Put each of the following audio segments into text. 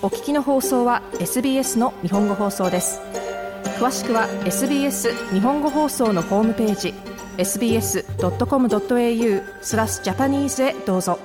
お聞きの放送は SBS の日本語放送です。詳しくは SBS 日本語放送のホームページ sbs.com.au/japanese へどうぞ。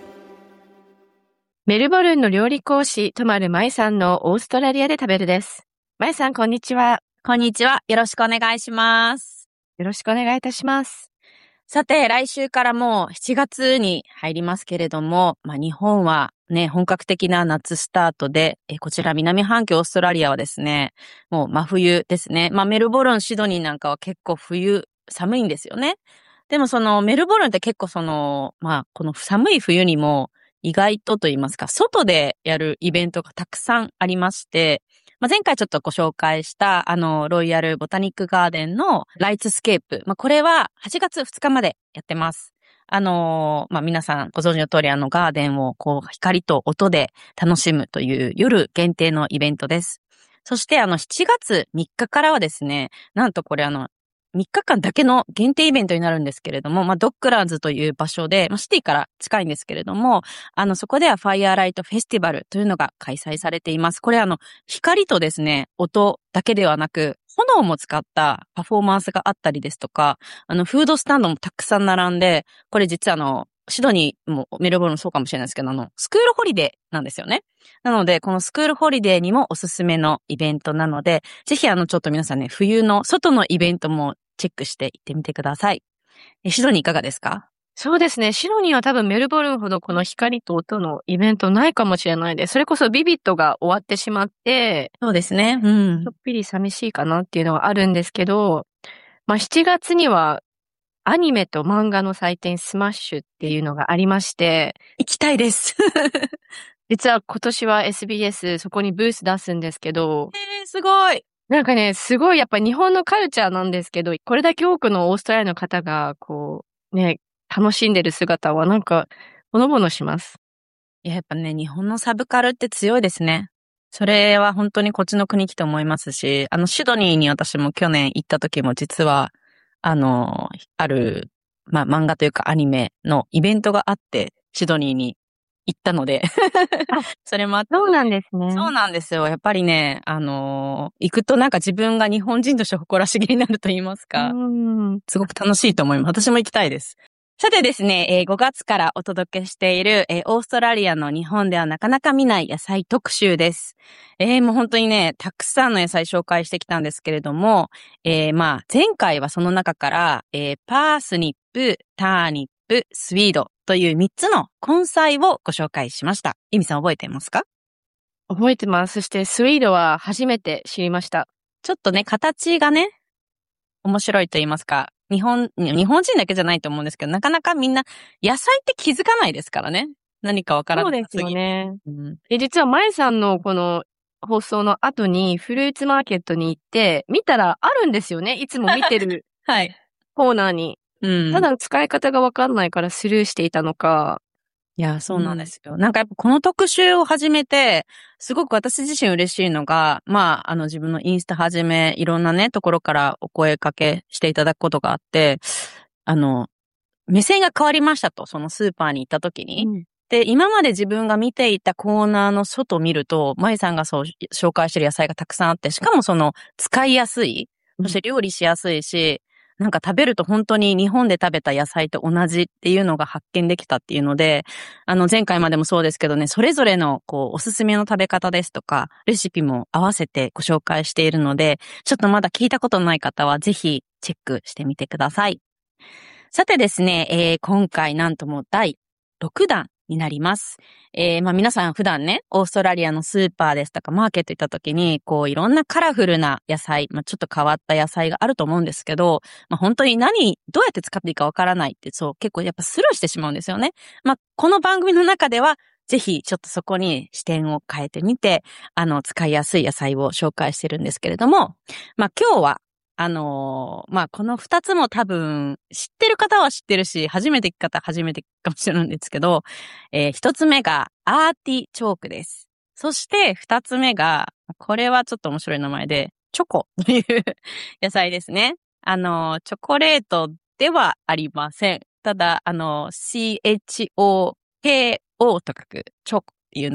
メルボルンの料理講師、とまるまいさんのオーストラリアで食べるです。まいさん、こんにちは。 こんにちは。よろしくお願いします。 よろしくお願いいたします。 さて、来週からもう7月に入りますけれども、日本はね、本格的な夏スタートで、こちら南半球オーストラリアはですね、もう真冬ですね。メルボルン、シドニーなんかは結構冬寒いんですよね。でもメルボルンって結構この寒い冬にも意外と言いますか、外でやるイベントがたくさんありまして、前回ちょっとご紹介したロイヤルボタニックガーデンのライツスケープ。これは8月2日までやってます。皆さんご存知の通りガーデンを光と音で楽しむという夜限定のイベントです。そして7月3日からはですね、なんとこれ3日間だけの限定イベントになるんですけれども、ドッグランズという場所で、シティから近いんですけれども、そこではファイアーライトフェスティバルというのが開催されています。これ光とですね、音だけではなく、炎も使ったパフォーマンスがあったりですとか、フードスタンドもたくさん並んで、これ実はシドニーもメルボルンもそうかもしれないですけど、スクールホリデーなんですよね。なので、このスクールホリデーにもおすすめのイベントなので、ぜひちょっと皆さんね、冬の外のイベントもチェックして行ってみてください。シドニーいかがですか？ そうですね。シドニーは多分メルボルンほどこの光と音のイベントないかもしれないです。それこそビビットが終わってしまって、 そうですね。 ちょっぴり寂しいかなっていうのはあるんですけど、7月にはアニメと漫画の祭典スマッシュっていうのがありまして、 行きたいです。 実は今年は SBS そこにブース出すんですけど、 すごい。 なんかね、すごいやっぱ日本のカルチャーなんですけど、これだけ多くのオーストラリアの方が楽しんでる姿はほのぼのします。 やっぱね、日本のサブカルって強いですね。それは本当にこっちの国来て思いますし、シドニーに私も去年行った時も実は、ある、漫画というかアニメのイベントがあって、シドニーに行ったのでそれもあって。 そうなんですね。 そうなんですよ。やっぱりね、行くと自分が日本人として誇らしげになると言いますか。すごく楽しいと思います。私も行きたいです。さてですね、5月からお届けしている、オーストラリアの日本ではなかなか見ない野菜特集です。もう本当にね、たくさんの野菜紹介してきたんですけれども、前回はその中から、パースニップ、ターニップ、スイードという3つの根菜をご紹介しました。イミさん覚えていますか？ 覚えてます。そしてスイードは初めて知りました。 ちょっとね、形がね、面白いと言いますか、日本人だけじゃないと思うんですけど、なかなかみんな野菜って気づかないですからね。何かわからない。 そうですよね。実はまえさんのこの放送の後にフルーツマーケットに行って見たらあるんですよね。いつも見てるはい。 コーナーに。ただ使い方がわかんないからスルーしていたのか。 いや、そうなんですよ。やっぱこの特集を始めて、すごく私自身嬉しいのが、自分のインスタはじめ、いろんなね、ところからお声かけしていただくことがあって、目線が変わりましたと、そのスーパーに行った時に。で、今まで自分が見ていたコーナーの外を見ると、まいさんがそう紹介してる野菜がたくさんあって、しかも使いやすい、そして料理しやすいし、食べると本当に日本で食べた野菜と同じっていうのが発見できたっていうので、前回までもそうですけどね、それぞれのおすすめの食べ方ですとか、レシピも合わせてご紹介しているので、ちょっとまだ聞いたことのない方はぜひチェックしてみてください。さてですね、今回なんとも第6弾になります。皆さん普段ね、オーストラリアのスーパーですとかマーケット行った時に、いろんなカラフルな野菜、ちょっと変わった野菜があると思うんですけど、本当にどうやって使っていいかわからないって、結構やっぱスルーしてしまうんですよね。この番組の中では、ぜひちょっとそこに視点を変えてみて、使いやすい野菜を紹介してるんですけれども、今日は、この2つも多分、知ってる方は知ってるし、初めて聞く方は初めて聞くかもしれないんですけど、1つ目がアーティチョークです。そして2つ目が、これはちょっと面白い名前で、チョコという野菜ですね。チョコレートではありません。ただ、CHOKO と書く、チョコっていう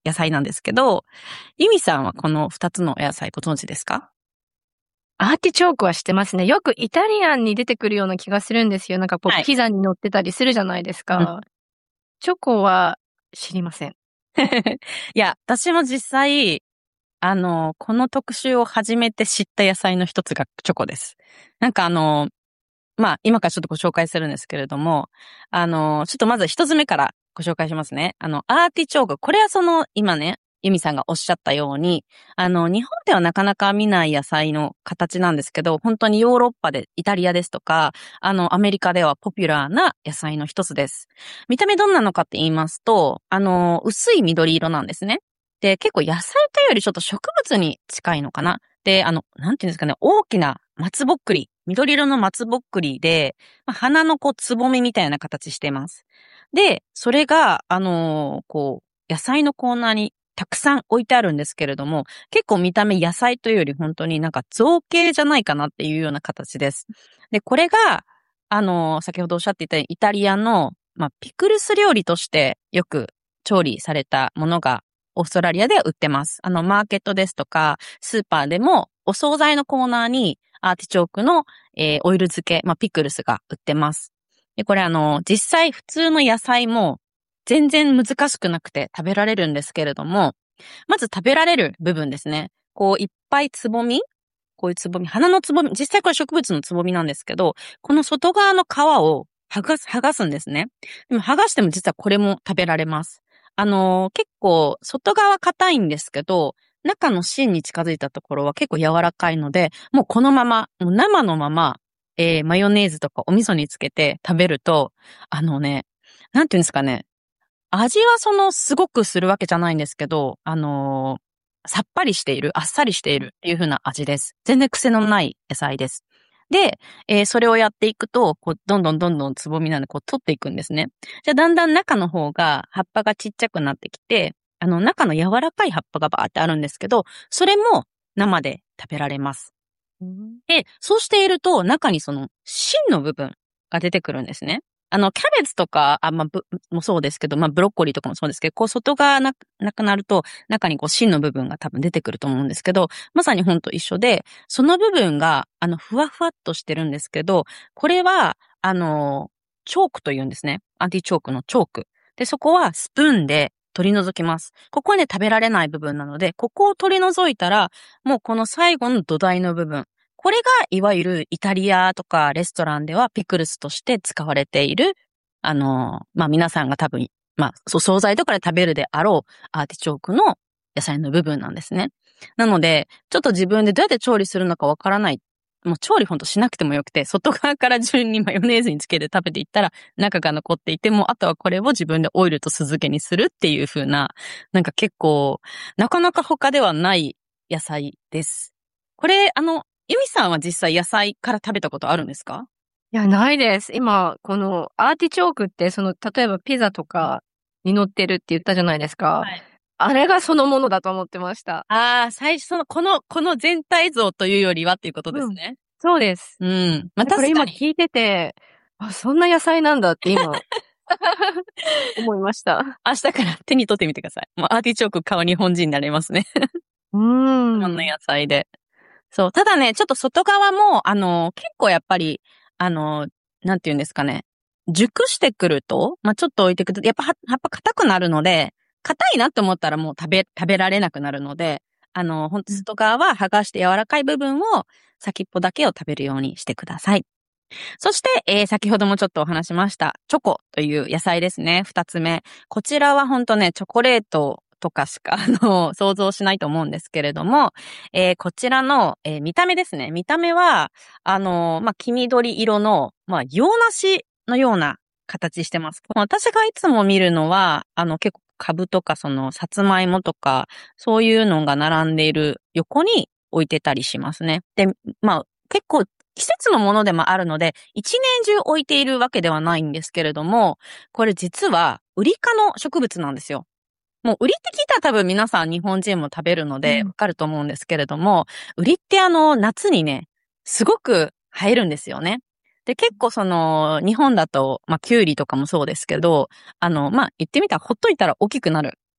野菜なんですけど、ユミさんはこの2つのお野菜ご存知ですか？ アーティチョークは知ってますね。よくイタリアンに出てくるような気がするんですよ。なんかこう、 はい。 ピザに乗ってたりするじゃないですか。チョコは知りません。 いや、私も実際、この特集を初めて知った野菜の一つがチョコです。なんかまあ、今からちょっとご紹介するんですけれども、ちょっとまず一つ目からご紹介しますね。アーティチョーク。これは今ね、ユミさんがおっしゃったように、日本ではなかなか見ない野菜の形なんですけど、本当にヨーロッパで、イタリアですとか、アメリカではポピュラーな野菜の一つです。見た目どんなのかって言いますと、薄い緑色なんですね。で、結構野菜というよりちょっと植物に近いのかな。で、なんていうんですかね、大きな松ぼっくり、緑色の松ぼっくりで、花のつぼみみたいな形してます。で、それが、野菜のコーナーにたくさん置いてあるんですけれども、結構見た目野菜というより本当になんか造形じゃないかなっていうような形です。で、これが、先ほどおっしゃっていたイタリアの、ピクルス料理としてよく調理されたものがオーストラリアでは売ってます。マーケットですとか、スーパーでもお惣菜のコーナーにアーティチョークの、オイル漬け、ピクルスが売ってます。で、これ実際普通の野菜も全然難しくなくて食べられるんですけれども、まず食べられる部分ですね。いっぱいつぼみ、こういうつぼみ、花のつぼみ、実際これ植物のつぼみなんですけど、この外側の皮を剥がすんですね。でも剥がしても実はこれも食べられます。結構外側硬いんですけど、中の芯に近づいたところは結構柔らかいので、もうこのまま、もう生のまま、マヨネーズとかお味噌につけて食べると、なんていうんですかね、味はすごくするわけじゃないんですけど、さっぱりしている、あっさりしているっていう風な味です。全然癖のない野菜です。で、それをやっていくと、どんどんつぼみなんで、取っていくんですね。じゃあ、だんだん中の方が、葉っぱがちっちゃくなってきて、中の柔らかい葉っぱがバーってあるんですけど、それも生で食べられます。で、そうしていると、中に芯の部分が出てくるんですね。キャベツとか、もそうですけど、ブロッコリーとかもそうですけど、外側なくなると、中に芯の部分が多分出てくると思うんですけど、まさにほんと一緒で、その部分が、ふわふわっとしてるんですけど、これは、チョークと言うんですね。アンティチョークのチョーク。で、そこはスプーンで取り除きます。ここはね、食べられない部分なので、ここを取り除いたら、もうこの最後の土台の部分。これが、いわゆるイタリアとかレストランではピクルスとして使われている、皆さんが多分、惣菜とかで食べるであろうアーティチョークの野菜の部分なんですね。なので、ちょっと自分でどうやって調理するのかわからない。もう調理ほんとしなくてもよくて、外側から順にマヨネーズにつけて食べていったら、中が残っていても、あとはこれを自分でオイルと酢漬けにするっていう風な、なんか結構、なかなか他ではない野菜です。これ、ユミさんは実際野菜から食べたことあるんですか？ いや、ないです。今、このアーティチョークって、例えばピザとかに乗ってるって言ったじゃないですか。 はい。 あれがそのものだと思ってました。 最初この全体像というよりはっていうことですね。 そうです。 うん。これこれ今今聞いてて、そんな野菜なんだって今、思いました。 明日から手に取ってみてください。もうアーティチョーク買う日本人になれますね。 ういろんなーん。 野菜で。そう。ただね、ちょっと外側も、結構やっぱり、なんて言うんですかね。熟してくると、ちょっと置いてくると、やっぱ葉っぱ硬くなるので、硬いなって思ったらもう食べられなくなるので、ほんと外側は剥がして柔らかい部分を、先っぽだけを食べるようにしてください。そして、先ほどもちょっとお話しました、チョコという野菜ですね。二つ目。こちらはほんとね、チョコレートとかしか、想像しないと思うんですけれども、こちらの、見た目ですね。見た目は、黄緑色の、洋梨のような形してます。私がいつも見るのは、結構株とかさつまいもとか、そういうのが並んでいる横に置いてたりしますね。で、結構季節のものでもあるので、一年中置いているわけではないんですけれども、これ実は、ウリ科の植物なんですよ。もう、ウリって聞いたら多分皆さん日本人も食べるのでわかると思うんですけれども、ウリって夏にね、すごく生えるんですよね。で、結構日本だと、キュウリとかもそうですけど、言ってみたらほっといたら大きくなる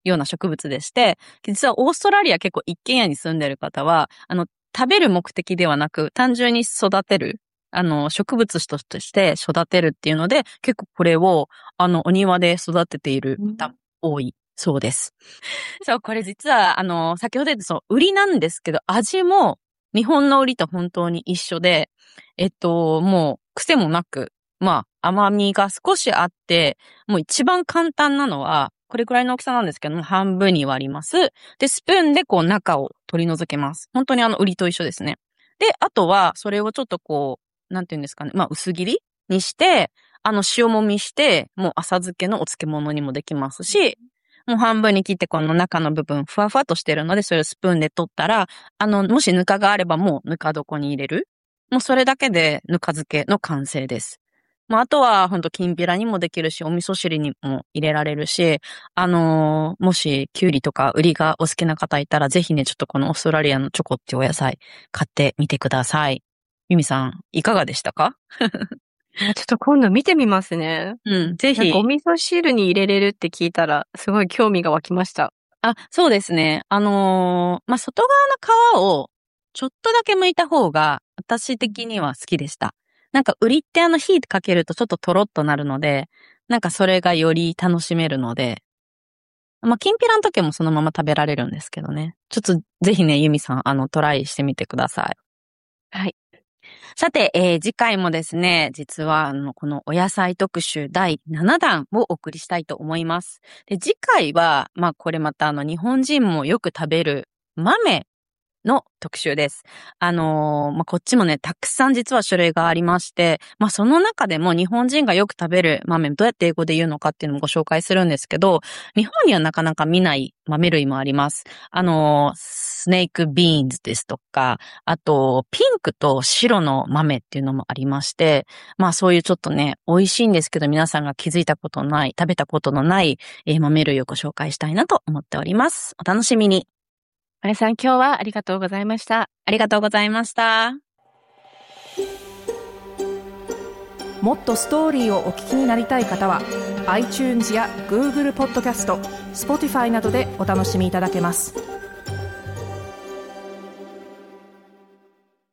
ような植物でして、実はオーストラリア結構一軒家に住んでる方は、食べる目的ではなく、単純に育てる、植物として育てるっていうので、結構これを、お庭で育てている方多いそうです。そう、これ実は、先ほど言ったそう、売りなんですけど、味も日本の売りと本当に一緒で、もう癖もなく、甘みが少しあって、もう一番簡単なのは、これくらいの大きさなんですけども、半分に割ります。で、スプーンでこう中を取り除けます。本当に売りと一緒ですね。で、あとは、それをちょっとこう、なんていうんですかね、薄切りにして、塩もみして、もう浅漬けのお漬物にもできますし、もう半分に切ってこの中の部分、ふわふわっとしてるので、それをスプーンで取ったら、もしぬかがあればもうぬか床に入れる。もうそれだけでぬか漬けの完成です。あとは、ほんと、きんぴらにもできるし、お味噌汁にも入れられるし、もし、きゅうりとか、ウリがお好きな方いたら、ぜひね、ちょっとこのオーストラリアのチョコっていうお野菜、買ってみてください。ミミさん、いかがでしたか？ ちょっと今度見てみますね。 ぜひ。 お味噌汁に入れれるって聞いたら、すごい興味が湧きました。 そうですね。外側の皮を、ちょっとだけ剥いた方が、私的には好きでした。ウリって火かけるとちょっとトロッとなるので、それがより楽しめるので、きんぴらの時もそのまま食べられるんですけどね。ちょっとぜひね、ユミさん、トライしてみてください。 はい。 さて、次回もですね、実はこのお野菜特集第7弾をお送りしたいと思います。で、次回は、これまた日本人もよく食べる豆の特集です。こっちもね、たくさん実は種類がありまして、その中でも日本人がよく食べる豆、どうやって英語で言うのかっていうのもご紹介するんですけど、日本にはなかなか見ない豆類もあります。スネークビーンズですとか、あと、ピンクと白の豆っていうのもありまして、そういうちょっとね、美味しいんですけど、皆さんが気づいたことない、食べたことのない、豆類をご紹介したいなと思っております。お楽しみに。 マリさん、今日はありがとうございました。 ありがとうございました。 もっとストーリーをお聞きになりたい方は iTunes や Google ポッドキャスト、Spotify などでお楽しみいただけます。